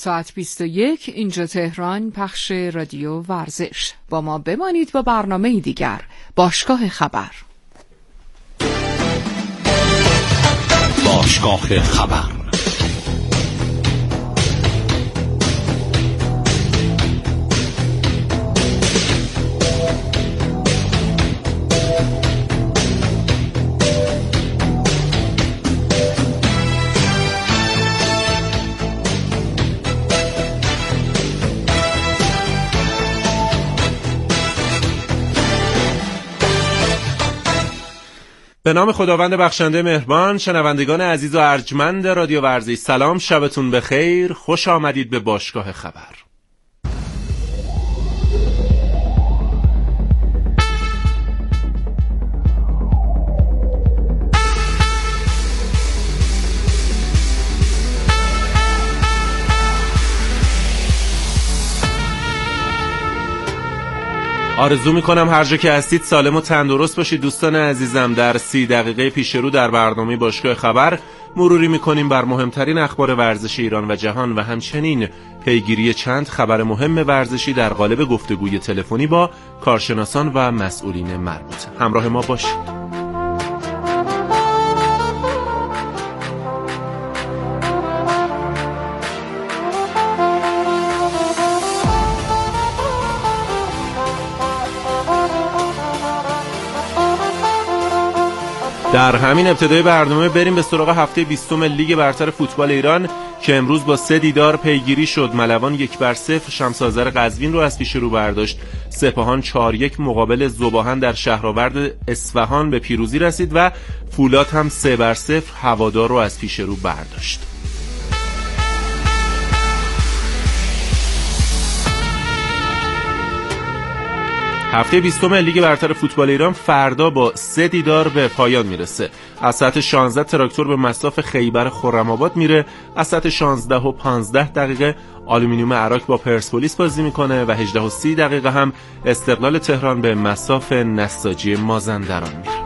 ساعت 21 اینجا تهران، پخش رادیو ورزش. با ما بمانید با برنامه دیگر، باشگاه خبر. باشگاه خبر. به نام خداوند بخشنده مهربان. شنوندگان عزیز و ارجمند رادیو ورزش، سلام، شبتون بخیر، خوش آمدید به باشگاه خبر. آرزو میکنم هر جا که هستید سالم و تندرست باشید. دوستان عزیزم، در 30 دقیقه پیش رو در برنامه باشگاه خبر مروری میکنیم بر مهمترین اخبار ورزش ایران و جهان و همچنین پیگیری چند خبر مهم ورزشی در قالب گفتگوی تلفنی با کارشناسان و مسئولین مربوطه. همراه ما باشید. در همین ابتدای برنامه بریم به سراغ هفته 20 لیگ برتر فوتبال ایران که امروز با 3 دیدار پیگیری شد. ملوان 1-0 شمس آذر قزوین رو از پیش رو برداشت. سپاهان 4-1 مقابل ذوباهن در شهرآورد اصفهان به پیروزی رسید و فولاد هم 3-0 هوادار رو از پیش رو برداشت. هفته 20 لیگ برتر فوتبال ایران فردا با 3 دیدار به پایان میرسه. از ساعت 16 تراکتور به مصاف خیبر خرم‌آباد میره. از ساعت 16:15 آلومینیوم عراق با پرسپولیس بازی میکنه و 18:30 هم استقلال تهران به مصاف نساجی مازندران میره.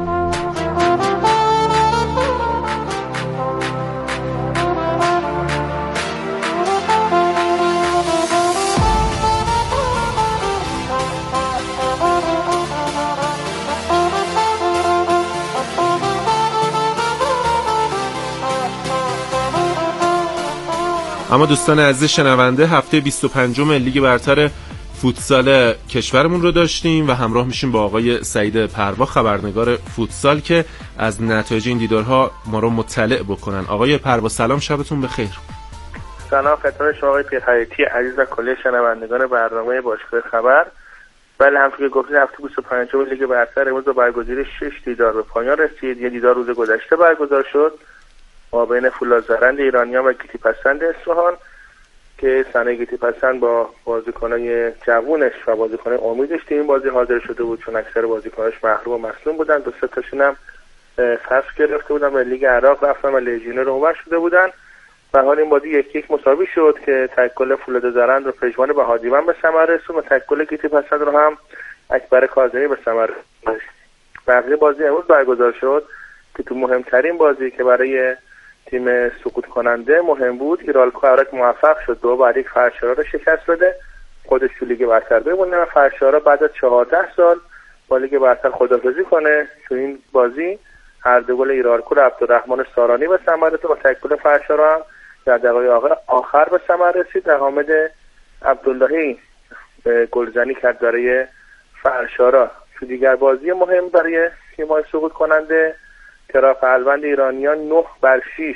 اما دوستان عزیز شنونده، هفته 25 لیگ برتر فوتسال کشورمون رو داشتیم و همراه میشیم با آقای سعید پروا، خبرنگار فوتسال، که از نتایج این دیدارها ما رو مطلع بکنن. آقای پروا سلام، شبتون بخیر. سلام خدمت شما آقای پیرحیاتی عزیز و کل شنوندگان برنامه باشگاه خبر. بله، همونطور که گفتید هفته 25 لیگ برتر امروز با برگزاری 6 دیدار به پایان رسید. یه دیدار روز گذشته برگزار شد ما بین فولادزرند ایرانیان و گیتی پسند اصفهان که سنه گیتی پسند با بازیکنای جوونش و بازیکنای امیدش تو این بازی حاضر شده بود، چون اکثر بازیکناش محروم و مصدوم بودن. 2-3 تاشون هم فصل گرفته بودن و لیگ عراق رفتن و لژیونر اونور شده بودن. و حال این بازی 1-1 مساوی شد که تکل فولادزرند رو پژمان بهادیوان به ثمر رسوند و تکل گیتی پسند رو هم اکبر کاظمی به ثمر رسوند. بقیه بازی امروز برگزار شد که تو مهمترین بازی که برای تیم سقوط کننده مهم بود، ایرالکو عراق موفق شد 2-1 فرشارا رو شکست بده، خودش تو لیگ برتر بمونه و فرشارا بعد از 14 سال با لیگ برتر خداحافظی کنه. تو این بازی هر دو گل ایرالکو رو عبدالرحمن سارانی به ثمر رسید و تکل فرشارا هم در دقایق آخر به ثمر رسید. حامد عبداللهی گلزنی کرد برای فرشارا. تو دیگر بازی مهم برای تیم‌های سقوط کننده، تراف الوند ایرانیان 9-6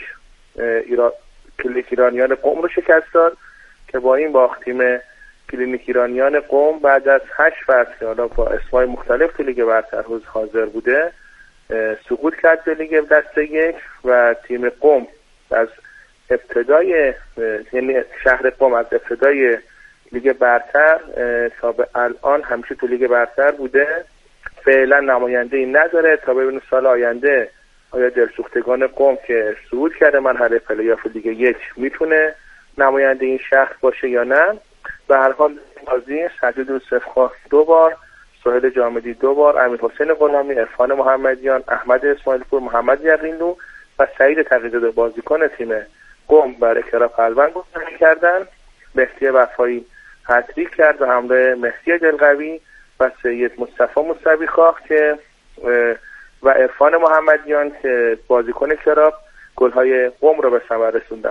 کلینیک ایرانیان قم رو شکست داد که با این باخت تیم کلینیک ایرانیان قم بعد از 8 فصل که حالا با اسمای مختلف تو لیگ برتر حاضر بوده سقوط کرد به لیگ دسته 1 و تیم قم از ابتدای یعنی شهر قم از ابتدای لیگ برتر تا به الان همیشه تو لیگ برتر بوده. فعلا نماینده‌ای نداره تا ببینیم سال آینده آیا دلسوختگان قم که صعود کرده مرحله پلی‌آف لیگ 1 میتونه نماینده این شهر باشه یا نه. به هر حال بازی سجاد یوسفخان 2 بار، سهیل جامدی 2 بار، امیرحسین غلامی، عرفان محمدیان، احمد اسماعیل پور، محمد یقینلو و سعید تقی‌زاده بازیکن تیم قم برای کراب الوند گذاری کردن. مهدی وفایی هتریک کرد و همراه مهدی دلقوی و سید مصطفی موسوی‌خواه که و عرفان محمدیان که بازیکن کراب گل‌های قم رو به ثمر رسوندن.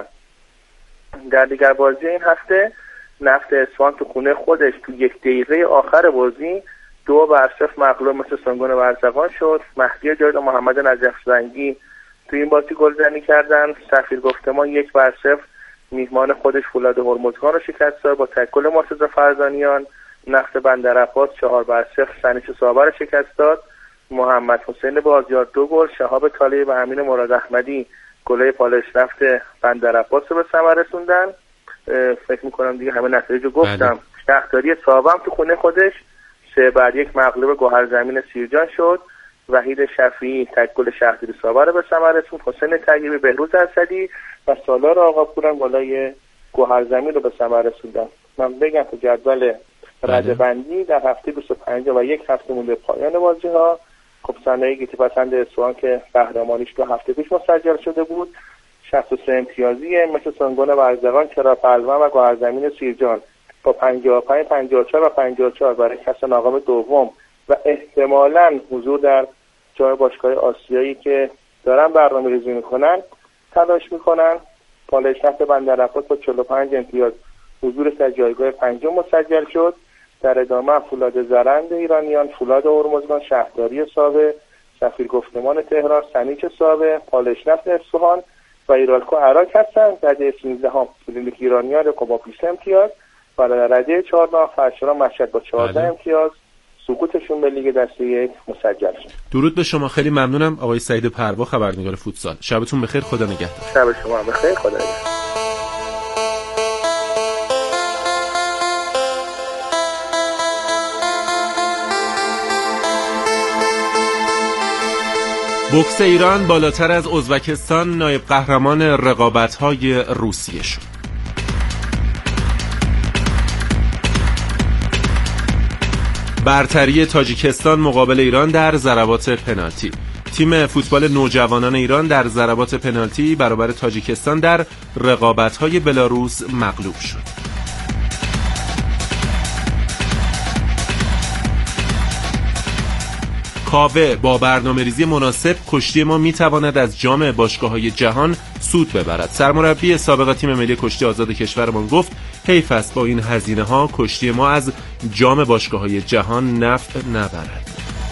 در دیگر بازی این هفته نفت اصفهان تو خونه خودش تو 1 دقیقه آخر بازی 2-0 مغلوب مثل سنگون ورزقان شد. مهدی جاید و محمد نجف زنگی تو این بازی گلزنی کردن. سفیر گفتمان 1-0 میهمان خودش فولاد هرمزگان رو شکست داد با تکل مرتضی فرزانیان. نفت بندرعباس 4-0 سنیچ صابر رو شکست داد. محمد حسین بازیار 2 گل، شهاب طالعی و امین مراد احمدی گلای پالش نفت بندرعباس رو به ثمر رسوندن. فکر میکنم دیگه همه نتایجو گفتم. شهرداری ساوه هم تو خونه خودش 3-1 مغلوب گوهرزمین سیرجان شد. وحید شفیعی تکل شهرداری ساوه رو به ثمر رسوند. حسین طیبی، بهروز اسدی و سالار آقاپور گلای گوهرزمین رو به ثمر رسوندن. من بگم تو جدول رده‌بندی در هفته 25 و 1 هفته مونده پایان بازی‌ها، خب صنایع گیتی پسند اصفهان که قهرمانیش 2 هفته پیش مسجل شده بود 63 امتیازیه، مثل سنگون ورزقان، کراب الوند و گوهرزمین سیرجان با 55 54 و 54 برای کسب مقام دوم و احتمالاً حضور در جام باشگاه آسیایی که دارن برنامه‌ریزی میکنن تلاش میکنن. پالایش نفت بندرعباس با 45 امتیاز حضورش در جایگاه 5 مسجل شد. در ادامه فولاد زرند ایرانیان، فولاد هرمزگان، شهرداری ساوه، سفیر گفتمان تهران، سنیچ ساوه، پالایش نفت اصفهان و ایرالکو عراق هستند. رده 13 کلینیک ایرانیان با 20 امتیاز و در رده 14 فرشوران مشهد با 14 امتیاز سقوطشون به لیگ دسته 1 مسجل شد. درود به شما، خیلی ممنونم آقای سعید پروا، خبرنگار فوتسال. شبتون بخیر، خدا نگهدار. شب شما بخیر، خدا نگهدار. بوکس ایران بالاتر از ازبکستان نایب قهرمان رقابت‌های روسیه شد. برتری تاجیکستان مقابل ایران در ضربات پنالتی. تیم فوتبال نوجوانان ایران در ضربات پنالتی برابر تاجیکستان در رقابت‌های بلاروس مغلوب شد. کاوه با برنامه‌ریزی مناسب کشتی ما میتواند از جام باشگاه‌های جهان سود ببرد. سرمربی سابق تیم ملی کشتی آزاد کشورمان گفت حیف است با این هزینه‌ها کشتی ما از جام باشگاه‌های جهان نفع نبرد.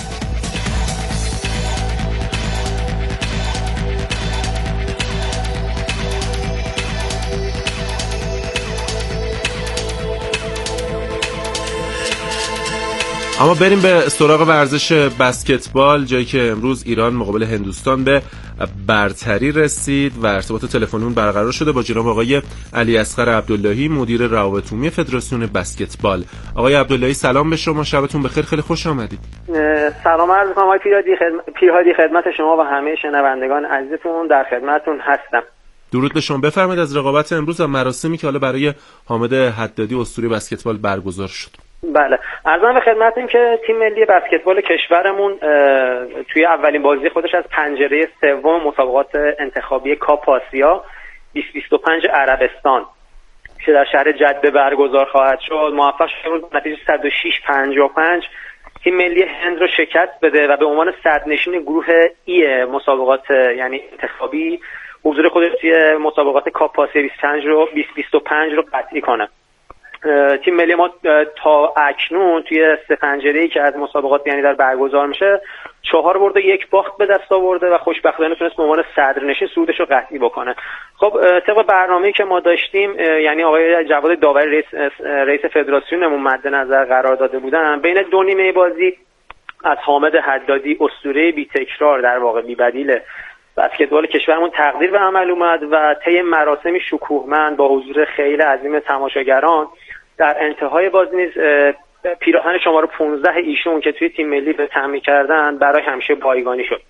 اما بریم به سراغ ورزش بسکتبال، جایی که امروز ایران مقابل هندوستان به برتری رسید و ارتباط تلفنی برقرار شده با جناب آقای علی اصغر عبداللهی، مدیر روابط عمومی فدراسیون بسکتبال. آقای عبداللهی سلام به شما، شبتون بخیر، خیلی خوش آمدید. سلام عرض می‌کنم آقای پیرهادی، خدمت شما و همه شنوندگان عزیزتون، در خدمتتون هستم. درود به شما. بفرمایید از رقابت امروز و مراسمی که حالا برای حامد حدادی اسطوره بسکتبال برگزار شد. بله، عرضم به خدمتتون که تیم ملی بسکتبال کشورمون توی اولین بازی خودش از پنجره سوم مسابقات انتخابی کاپ آسیا 2025 عربستان که در شهر جده برگزار خواهد شد موفق شد با نتیجه 106-55 تیم ملی هند رو شکست بده و به عنوان صدرنشین گروه ای مسابقات یعنی انتخابی حضور خودش توی مسابقات کاپ آسیا 2025 رو قطعی کنه. تیم ملی ما تا اکنون توی 3 پنجره‌ای که از مسابقات یعنی در برگزار میشه 4 برد و 1 باخت به دست آورده و خوشبختانه تونست به عنوان صدرنشین صعودش رو قطعی بکنه. خب طبق برنامه‌ای که ما داشتیم یعنی آقای جواد داوری رئیس فدراسیونمون مد نظر قرار داده بودن بین 2 نیمه بازی از حامد حدادی اسطوره بی تکرار در واقع بی بدیل بسکتبال کشورمون تقدیر به عمل اومد و طی مراسمی شکوهمند با حضور خیلی عظیم تماشاگران در انتهای بازی نیز پیراهن شماره 15 ایشون که توی تیم ملی به تامین کردن برای همیشه بایگانی شد.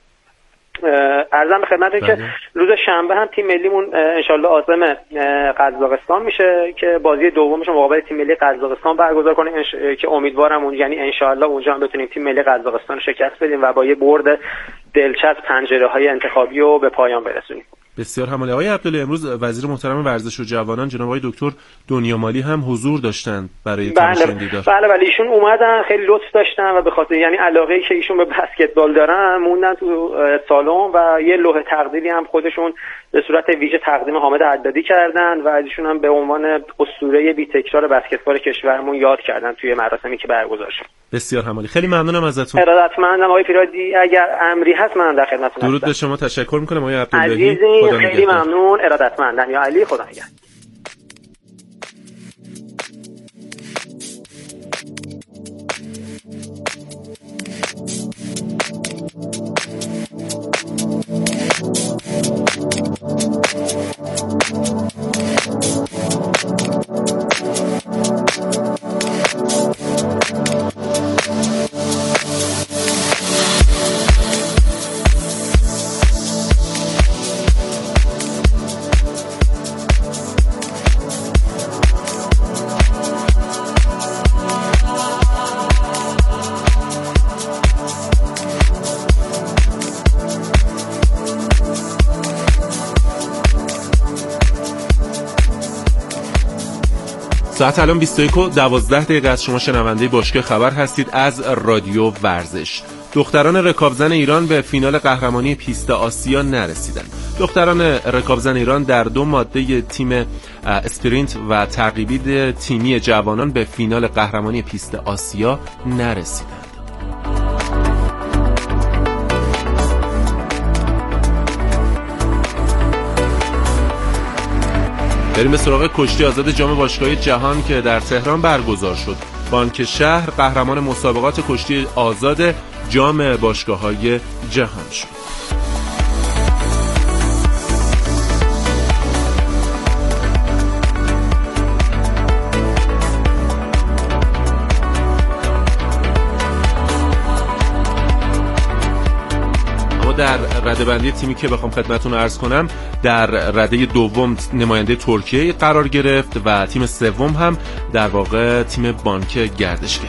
عرضم به خدمتتون که روز شنبه هم تیم ملیمون انشالله عازم قزاقستان میشه که بازی دومش مقابل تیم ملی قزاقستان برگزار کنه که امیدوارم اون یعنی انشالله اونجا هم بتونیم تیم ملی قزاقستان رو شکست بدیم و با یه برد دلچسب پنجره‌های انتخابی رو به پایان برسونیم. بسیار همالی. آقای عبدالله، امروز وزیر محترم ورزش و جوانان جناب آقای دکتر دنیامالی هم حضور داشتند برای تماشای دیدار. بله ایشون اومدن، خیلی لطف داشتن و به خاطر یعنی علاقه‌ای که ایشون به بسکتبال دارن موندن تو سالن و یه لوح تقدیری هم خودشون به صورت ویژه تقدیم حامد حدادی کردن و ازشون هم به عنوان اسطوره بی‌تکرار بسکتبال کشورمون یاد کردن توی مراسمی که برگزار شد. بسیار همالی. خیلی ممنونم ازتون. ارادتمندم آقای پیرادی. اگر امری هست من در خدمتتون هستم. درود به شما، تشکر می‌کنم آقای عبداللهی. عزیزی خیلی ممنون، ارادتمندم. یا علی، خدا نگهدار. ساعت الان 21:12 از شما شنونده باشگاه خبر هستید از رادیو ورزش. دختران رکابزن ایران به فینال قهرمانی پیست آسیا نرسیدند. دختران رکابزن ایران در 2 ماده تیم اسپرینت و تعقیبی تیمی جوانان به فینال قهرمانی پیست آسیا نرسیدند. بریم به سراغ کشتی آزاد جام باشگاه‌های جهان که در تهران برگزار شد. بانک شهر قهرمان مسابقات کشتی آزاد جام باشگاه‌های جهان شد. در رده‌بندی تیمی که بخوام خدمتتون عرض کنم، در رده دوم نماینده ترکیه قرار گرفت و تیم سوم هم در واقع تیم بانک گردشگری.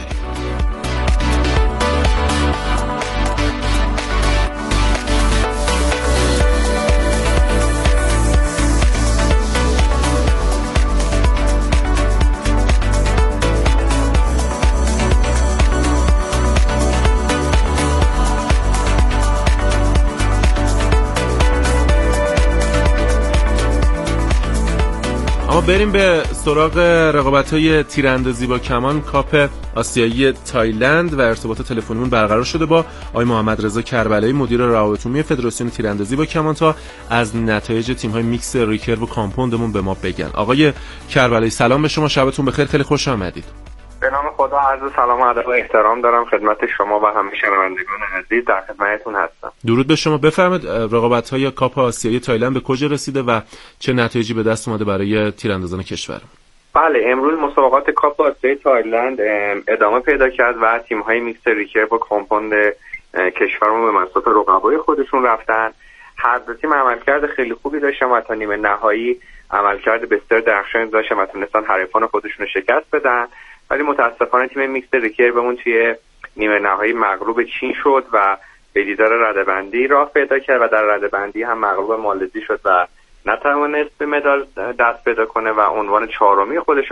اما بریم به سراغ رقابت‌های تیراندازی با کمان کاپ آسیایی تایلند و ارتباط تلفنیمون برقرار شده با آقای محمد رضا کربلایی مدیر روابط عمومی فدراسیون تیراندازی با کمان تا از نتایج تیم‌های میکس ریکرو و کامپوندمون به ما بگن. آقای کربلایی سلام به شما، شبتون بخیر، خیلی خوش آمدید. به نام خدا عرض سلام و ادب و احترام دارم خدمت شما و همه شنوندگان عزیز، در خدمتتون هستم. درود به شما. بفرمایید رقابت‌های کاپ آسیایی تایلند به کجا رسیده و چه نتایجی به دست اومده برای تیراندازان کشور؟ بله، امروز مسابقات کاپ آسیایی تایلند ادامه پیدا کرد و تیم‌های میکس ریکرو و کامپوند کشورمون به مصاف رقبای خودشون رفتن. هر دو تیم عملکرد خیلی خوبی داشتن و تا نیمه نهایی عملکرد بسیار درخشانی داشتن و تونستن حریفان خودشون رو شکست بدن، ولی متاسفانه تیم میکس ریکرو توی نیمه نهایی مغلوب چین شد و به دیدار رده‌بندی راه پیدا کرد و در رده‌بندی هم مغلوب مالزی شد و نتوانست به مدال دست پیدا کنه و عنوان 4می خودش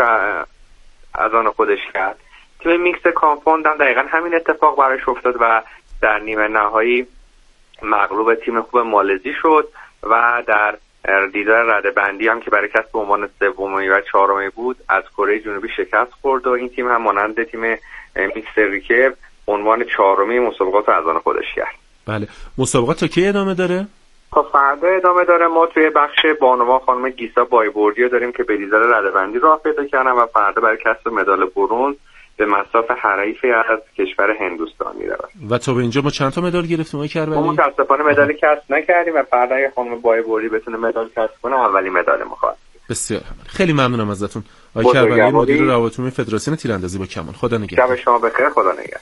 از آن خودش کرد. تیم میکس کامپوند هم دقیقاً همین اتفاق براش افتاد و در نیمه نهایی مغلوب تیم خوب مالزی شد و در دیدار رده‌بندی هم که برای کسب عنوان سومی و 4می بود از کره جنوبی شکست خورد و این تیم هم مانند تیم میکس ریکرو عنوان 4می مسابقات از آن خودش کرد. بله، مسابقات تا کی ادامه داره؟ تا فردا ادامه داره. ما توی بخش بانوان خانم گیسا بایبوردی داریم که به دیدار رده‌بندی راه پیدا کردن و فردا برای کسب مدال برنز به مصاف حریفی از کشور هندوستان می‌رود. و تا به اینجا ما چند تا مدال گرفتیم آقای کربلایی؟ ما متأسفانه مدال کسب نکردیم و فردا خانم بایبوردی بتونه مدال کسب کنه اولین مدال ما خواهد. بسیار خیلی ممنونم ازتون آقای کربلایی مدیر روابط عمومی فدراسیون تیراندازی با کمان. خدا نگهدار. شب شما بخیر، خدا نگهدار.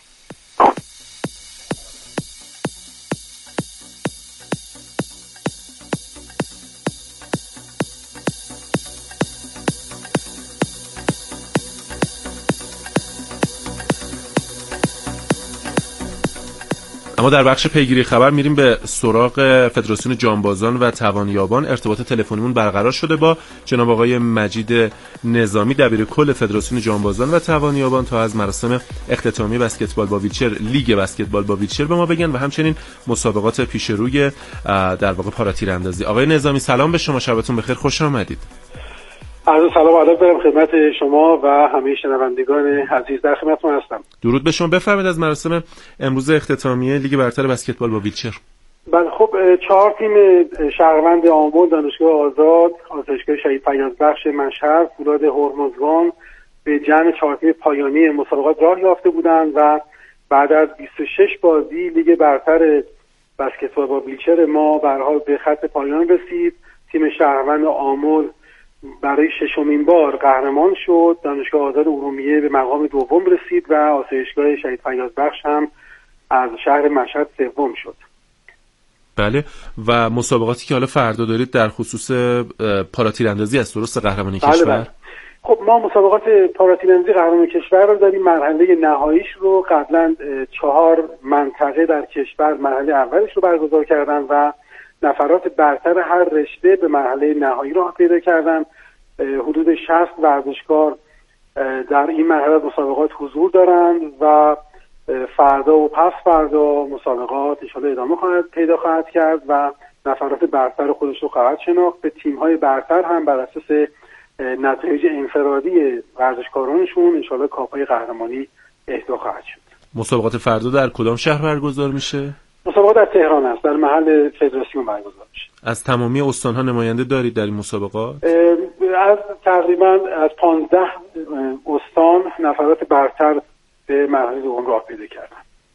اما در بخش پیگیری خبر میریم به سراغ فدراسیون جانبازان و توانیابان. ارتباط تلفنیمون برقرار شده با جناب آقای مجید نظامی، دبیرکل فدراسیون جانبازان و توانیابان، تا از مراسم اختتامی بسکتبال با ویلچر، لیگ بسکتبال با ویلچر به ما بگن و همچنین مسابقات پیش روی در واقع پاراتیراندازی. آقای نظامی سلام به شما، شبتون بخیر، خوش آمدید. عرض سلام و ادب دارم خدمت شما و همه شنوندگان عزیز، در خدمتتون هستم. درود به شما. بفرمایید از مراسم امروز اختتامیه لیگ برتر بسکتبال با ویلچر. بله خب 4 تیم شهروند آمل، دانشگاه آزاد، آزمایشگاه شهید فیاضبخش مشهد، فولاد هرمزگان به جمع 4 تیم پایانی مسابقات راه یافته بودند و بعد از 26 بازی لیگ برتر بسکتبال با ویلچر ما به هر حال به خط پایان رسید. تیم شهروند آمل برای 6مین بار قهرمان شد. دانشگاه آزاد ارومیه به مقام دوم رسید و آسایشگاه شهید فیاضبخش هم از شهر مشهد سوم شد. بله، و مسابقاتی که حالا فردا دارید در خصوص پاراتیراندازی است، درست؟ قهرمانی کشور. بله. خب ما مسابقات پاراتیراندازی قهرمانی کشور رو داریم. مرحله نهاییش رو قبلا 4 منطقه در کشور مرحله اولش رو برگزار کردن و نفرات برتر هر رشته به مرحله نهایی راه پیدا کردن. حدود 60 ورزشکار در این مرحله مسابقات حضور دارند و فردا و پس فردا مسابقات ان شاءالله ادامه پیدا خواهد کرد و نفرات برتر خودش رو خواهد شناخت. به تیم‌های برتر هم بر اساس نتایج انفرادی ورزشکارانشون ان شاءالله کاپای قهرمانی اهدا خواهد شد. مسابقات فردا در کدام شهر برگزار میشه؟ مسابقات در تهران است، در محل فدراسیون برگزار میشه. از تمامی استان‌ها نماینده دارید در این مسابقات؟ از تقریبا از 15 استان نفرات برتر به مرحله دوم راه پیدا کردن.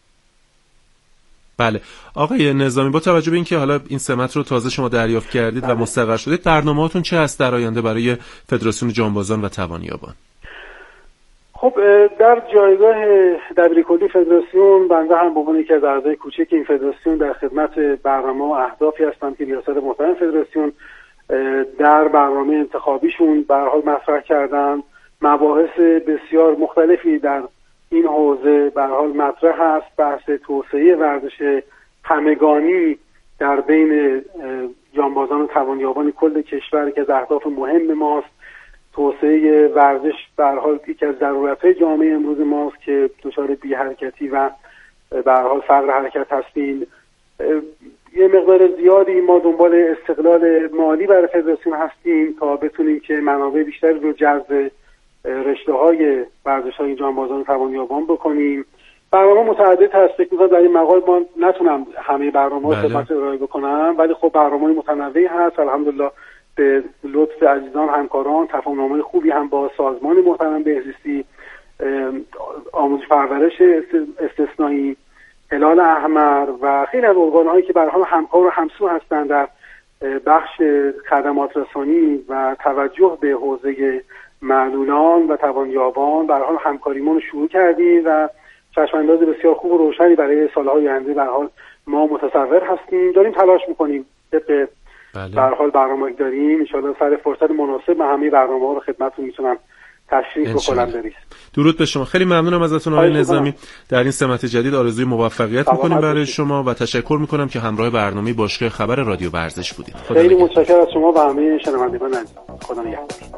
بله آقای نظامی، با توجه به اینکه حالا این سمت رو تازه شما دریافت کردید و مستقر شدید، برنامه‌هاتون چه است در آینده برای فدراسیون جانبازان و توانیابان؟ خب در جایگاه دبیرکلی فدراسیون بنده هم به عنوان یکی از اعضای کوچک این فدراسیون در خدمت برنامه و اهدافی هستم که ریاست محترم فدراسیون در برنامه انتخابیشون به هر حال مطرح کردن. مباحث بسیار مختلفی در این حوزه به هر حال مطرح است. بحث توسعه ورزش همگانی در بین جانبازان و توانیابان کل کشور که از اهداف مهم ماست. توسعه ورزش به هر حال یکی از ضرورت‌های جامعه امروز ماست که دچار بی حرکتی و به هر حال فقر حرکت هستیم. یه مقدار زیادی ما دنبال استقلال مالی برای فدراسیون هستیم تا بتونیم که منابع بیشتری رو جذب رشته‌های ورزش‌های جانبازان و توانیابان بکنیم. برنامه متعدد هست. فکر می‌کنم در این مقال ما نتونم همه برنامه‌ها رو خدمت ارائه بکنم، ولی خب برنامه‌های متنوعی هست. الحمدلله به لطف عزیزان همکاران تفاهم‌نامه خوبی هم با سازمان محترم بهزیستی، آموزش پرورش استثنایی، هلال احمر و خیلی از ارگان‌هایی که به هر حال همکار و همسو هستند در بخش خدمات رسانی و توجه به حوزه معلولان و توانیابان به هر حال همکاریمون شروع کردیم و چشم‌انداز بسیار خوب و روشنی برای سال‌های آینده به هر حال ما متصور هستیم. داریم تلاش می‌کنیم طبق به هر حال برنامه‌ای داریم. ان شاءالله سر فرصت مناسب من همه برنامه‌ها رو خدمتتون میتونم تشریح بکنم. درود به شما. خیلی ممنونم ازتون آقای نظامی. در این سمت جدید آرزوی موفقیت می‌کنیم برای شما و تشکر می‌کنم که همراه برنامه باشگاه خبر رادیو ورزش بودید. خیلی متشکرم از شما و همه شنوندگان عزیز. خدا نگهدار.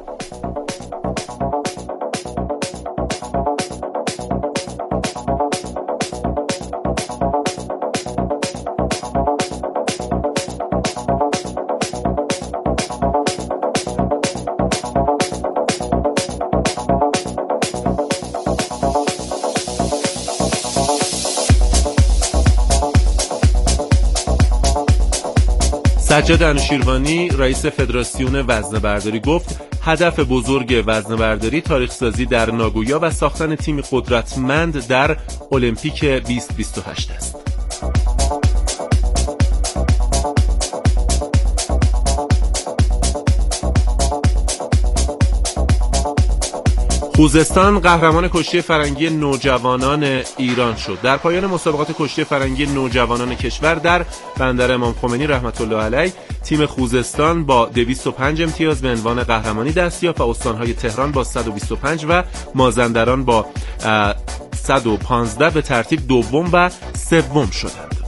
سجاد انوشیروانی رئیس فدراسیون وزنه‌برداری گفت هدف بزرگ وزنه‌برداری تاریخ سازی در ناگویا و ساختن تیم قدرتمند در المپیک 2028 است. خوزستان قهرمان کشتی فرنگی نوجوانان ایران شد. در پایان مسابقات کشتی فرنگی نوجوانان کشور در بندر امام خمینی رحمت الله علیه، تیم خوزستان با 205 امتیاز به عنوان قهرمانی دست یافت و استانهای تهران با 125 و مازندران با 115 به ترتیب دوم و سوم شدند.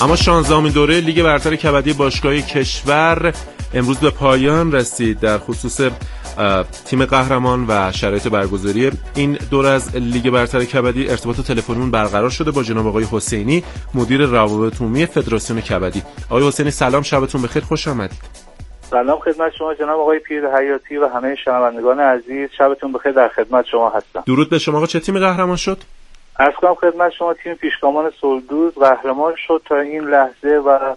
اما 16مین دوره لیگ برتر کبدی باشگاهی کشور امروز به پایان رسید. در خصوص تیم قهرمان و شرایط برگزاری این دوره از لیگ برتر کبدی ارتباط تلفنیمون برقرار شده با جناب آقای حسینی، مدیر روابط عمومی فدراسیون کبدی. آقای حسینی سلام، شبتون بخیر، خوش آمدید. سلام خدمت شما جناب آقای پیر حیاتی و همه شنوندگان عزیز، شبتون بخیر، در خدمت شما هستم. درود به شما. آقا چه تیمی قهرمان شد؟ عرض کنم خدمت شما تیم پیشگامان سلدوز قهرمان شد. تا این لحظه و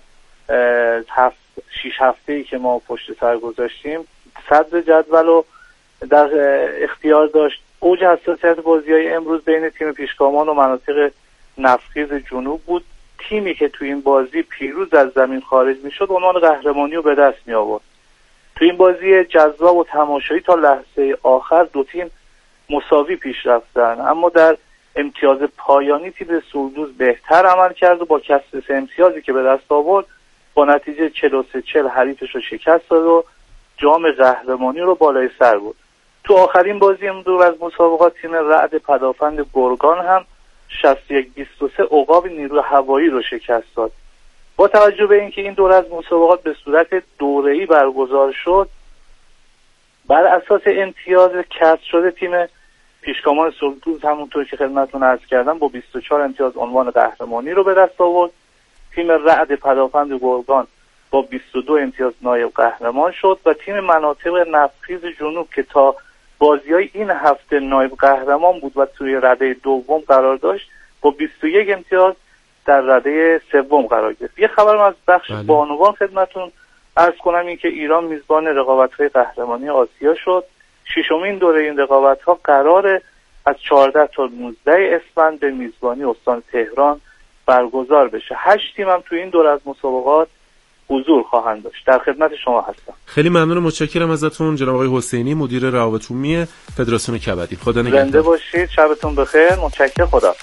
6 هفته‌ای که ما پشت سر گذاشتیم صدر جدول رو در اختیار داشت. اوج حساسیت بازی‌های امروز بین تیم پیشگامان و مناطق نفتخیز جنوب بود. تیمی که تو این بازی پیروز از زمین خارج میشد عنوان قهرمانی رو به دست می آورد. تو این بازی جذاب و تماشایی تا لحظه آخر دو تیم مساوی پیش رفتن، اما در امتیاز پایانی تیم سلدوز بهتر عمل کرد و با کسب 3 امتیازی که به دست آورد با نتیجه 43-40 حریفش رو شکست داد و جام قهرمانی رو بالای سر بود. تو آخرین بازی دور از مسابقات تیم رعد پدافند گرگان هم 61-23 عقاب نیروی هوایی رو شکست داد. با توجه به اینکه این دوره از مسابقات به صورت دوره‌ای برگزار شد، بر اساس امتیاز کسب شده تیم پیشگامان سلدوز همونطور که خدمتتون عرض کردم با 24 امتیاز عنوان قهرمانی رو به دست آورد. تیم رعد پدافند گرگان با 22 امتیاز نایب قهرمان شد و تیم مناطق نفتخیز جنوب که تا بازی‌های این هفته نایب قهرمان بود و توی رده دوم قرار داشت با 21 امتیاز در رده سوم قرار گرفت. یه خبرم از بخش بانوان خدمتتون عرض کنم این که ایران میزبان رقابت‌های قهرمانی آسیا شد. 6مین دوره این رقابت‌ها قراره از 14 تا 19 اسفند به میزبانی استان تهران برگزار بشه. 8 تیم هم تو این دوره از مسابقات حضور خواهند داشت. در خدمت شما هستم. خیلی ممنون و متشکرم ازتون جناب آقای حسینی، مدیر روابط عمومی فدراسیون کبدی. خدا نگهدار. زنده باشید، شبتون بخیر، متشکرم، خدا.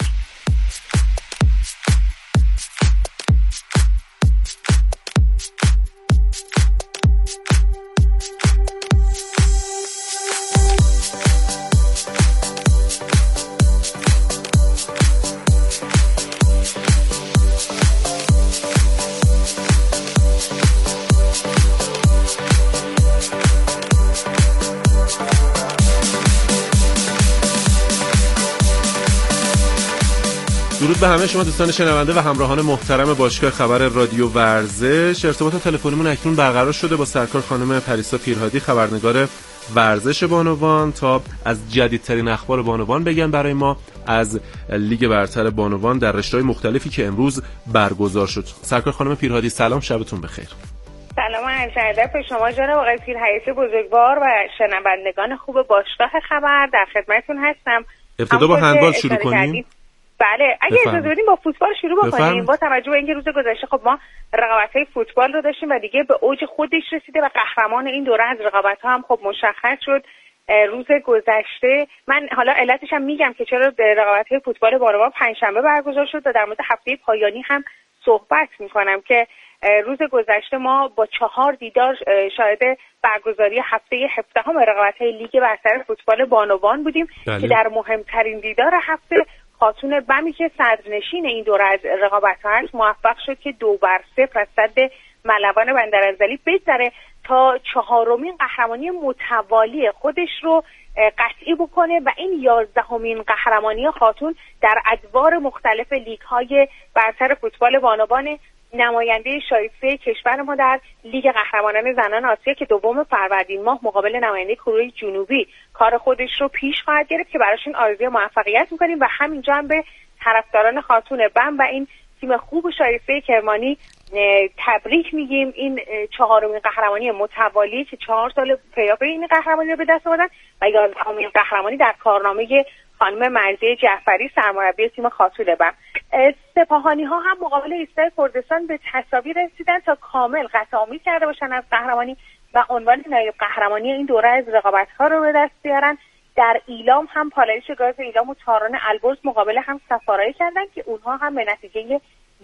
درود به همه شما دوستان شنونده و همراهان محترم باشگاه خبر رادیو ورزش. ارتباط تلفنیمون اکنون برقرار شده با سرکار خانم پریسا پیرهادی، خبرنگار ورزش بانوان، تا از جدیدترین اخبار بانوان بگن برای ما از لیگ برتر بانوان در رشته‌های مختلفی که امروز برگزار شد. سرکار خانم پیرهادی سلام، شبتون بخیر. سلام عرض ادب به شما جناب آقای پیرحیاتی بزرگوار و شنوندگان خوب باشگاه خبر، در خدمتتون هستم. ابتدا با هندبال شروع کنیم. بله، اگه اجازه بدیم با فوتبال شروع بکنیم. با توجه به اینکه روز گذشته خب ما رقابت‌های فوتبال رو داشتیم و دیگه به اوج خودش رسیده و قهرمان این دوره از رقابت‌ها هم خب مشخص شد روز گذشته. من حالا علتش هم میگم که چرا رقابت‌های فوتبال بانوان پنجشنبه برگزار شد و در مورد هفته پایانی هم صحبت می‌کنم که روز گذشته ما با 4 دیدار شاهد برگزاری هفته 17ام رقابت‌های لیگ برتر فوتبال بانوان بودیم که در مهمترین دیدار هفته خاتون بمی که صدرنشین این دوره از رقابت‌ها هست موفق شد که 2-0 از صد ملوان بندرعزلی بگذره تا 4مین قهرمانی متوالی خودش رو قطعی بکنه و این 11مین قهرمانی خاتون در ادوار مختلف لیگ‌های برتر فوتبال بانوان. نماینده شایسته کشور ما در لیگ قهرمانان زنان آسیا که 2 فروردین ماه مقابل نماینده کره جنوبی کار خودش رو پیش خواهد گرفت که براشون آرزوی موفقیت می‌کنیم و همینجا هم به طرفداران خاتون بم و این تیم خوب شایسته کرمانی تبریک میگیم. این 4مین قهرمانی متوالی که 4 سال پیاپی این قهرمانی رو به دست آوردن و 11مین قهرمانی در کارنامه خانم مرضیه جعفری سرمربی تیم خاتون بم. سپاهانی ها هم مقابل ایستای کردستان به تساوی رسیدن تا کامل قطع‌آمیز کرده باشن از قهرمانی و عنوان نایب قهرمانی این دوره از رقابت‌ها رو به دست بیارن. در ایلام هم پالایش گاز ایلام و تاران البرز مقابل هم سفارایی کردن که اونها هم به نتیجه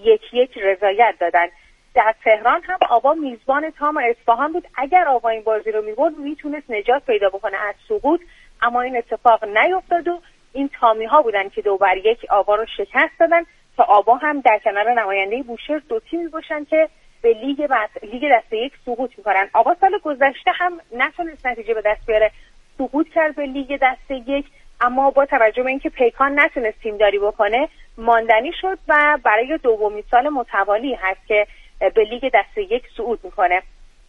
1-1 رضایت دادن. در تهران هم آوا میزبان تام اصفهان بود. اگر آوا این بازی رو می‌برد میتونست نجات پیدا بکنه از سقوط، اما این اتفاق نیفتاد و این تامی ها بودن که 2-1 آوا رو شکست دادن. تا آبا هم در کنار نماینده بوشهر دو تیمی باشن که به لیگ دسته یک سقوط میکنن. آبا سال گذشته هم نتونست نتیجه به دست بیاره، سقوط کرد به لیگ دسته یک، اما با توجه به اینکه پیکان نتونست تیمداری بکنه ماندنی شد و برای دومین سال متوالی هست که به لیگ دسته یک صعود میکنه.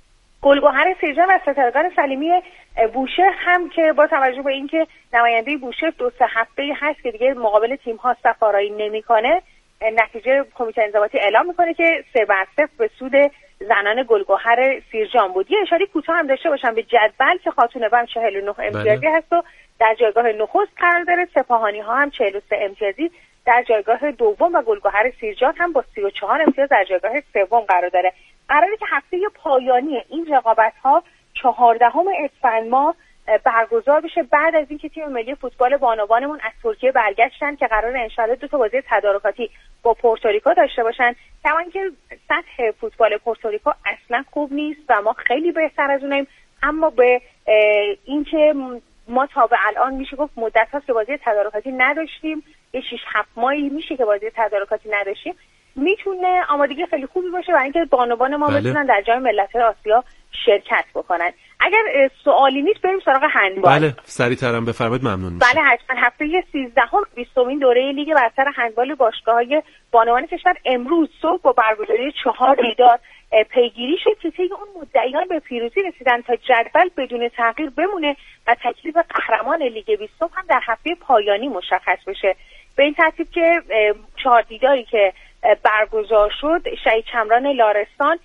گلگهر سیرجان و ستارگان سلیمی بوشهر هم که با توجه به اینکه نماینده بوشهر 2-3 هفته هست که دیگه مقابل تیم‌ها سفارایی نمی‌کنه، نتیجه کمیته انضباطی اعلام میکنه که 3-0 به سود زنان گلگهر سیرجان بود. یه اشاره کوتاه هم داشته باشم به جدول که خاتون بم 49 امتیازی هست و در جایگاه نخست قرار داره. سپاهانی ها هم 43 امتیازی در جایگاه دوم و گلگهر سیرجان هم با 34 امتیاز در جایگاه سوم قرار داره. قراره که هفته پایانی این رقابت‌ها 14 اسفند ماه برگزار بشه بعد از اینکه تیم ملی فوتبال بانوانمون از ترکیه برگشتن که قراره انشالله 2 بازی تدارکاتی با پورتوریکو داشته باشن. کما اینکه سطح فوتبال پورتوریکو اصلا خوب نیست و ما خیلی بهتر از اوناییم، اما به اینکه ما تا به الان میشه گفت مدت هاست که بازی تدارکاتی نداشتیم، یه 6-7 ماهی میشه که بازی تدارکاتی نداشتیم، میتونه آمادگی خیلی خوبی باشه برای اینکه بانوان ما بتونن در جام ملت‌های آسیا شرکت بکنن. اگر سوالی نیست بریم سراغ هندبال. بله سریع‌ترم بفرمایید ممنون میشم. بله حتما. هفته 13 20مین دوره لیگ برتر هندبال باشگاه‌های بانوان کشور امروز صبح با برگزاری 4 دیدار پیگیری شد که طی اون مدعیان به پیروزی رسیدن تا جدول بدون تغییر بمونه و تکلیف قهرمان لیگ 20 هم در هفته پایانی مشخص بشه. به این ترتیب که 4 دیداری که برگزار شد، شهید چمران لارستان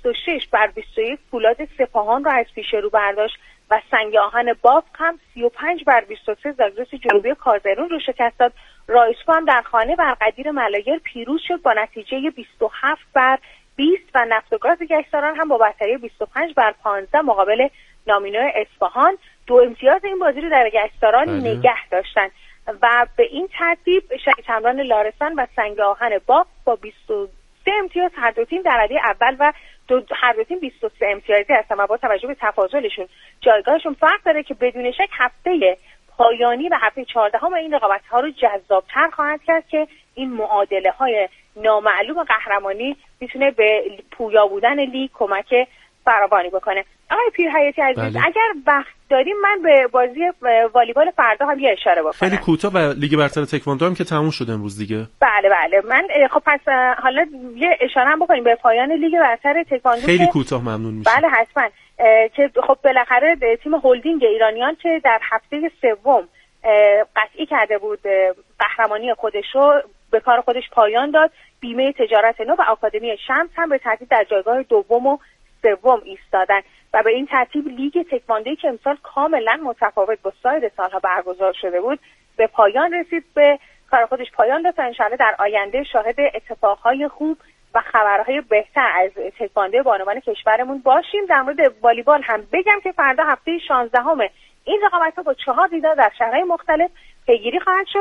26-21 فولاد سپاهان را از پیش رو برداشت و سنگ آهن بافق هم 35-23 زاگرس جنوبی کازرون رو شکست داد. رایسکو هم در خانه برقدیر ملایر پیروز شد با نتیجه 27-20 و نفت و گاز گشتاران هم با برتری 25-15 مقابل نامینو اصفهان 2 امتیاز این بازی رو در گشتاران نگه داشتن و به این ترتیب شهید چمران لارستان و سنگ آهن باغ با 23 امتیاز هر دو تیم در رده اول و هر دو تیم 23 امتیازی هستن و با توجه به تفاضلشون جایگاهشون فرق داره که بدون شک هفته پایانی و هفته 14 این رقابت‌ها رو جذاب‌تر خواهد کرد که این معادله‌های نامعلوم قهرمانی میتونه به پویا بودن لیگ کمک فراوانی بکنه. آقای پیرحیاتی عزیز اگر وقت داریم من به بازی والیبال فردا هم یه اشاره بکنم. خیلی کوتاه. و لیگ برتر تکواندو هم که تموم شد امروز دیگه. بله من خب پس حالا یه اشاره هم بکنیم به پایان لیگ برتر تکواندو. خیلی کوتاه ممنون میشم. بله حتما. که خب بالاخره تیم هلدینگ ایرانیان که در هفته سوم قطعی کرده بود قهرمانی خودش رو به کار خودش پایان داد، بیمه تجارت نو و آکادمی شمس هم به ترتیب در جایگاه دوم و سوم ایستادن و به این ترتیب لیگ تکواندویی که امسال کاملا متفاوت با سایر سالها برگزار شده بود به پایان رسید، به کار خودش پایان داد تا انشاءالله در آینده شاهد اتفاقهای خوب و خبرهای بهتر از تکواندو بانوان کشورمون باشیم. در مورد والیبال هم بگم که فردا هفته 16 این رقابت‌ها با 4 دیدار در شهرهای مختلف پیگیری خواهد شد.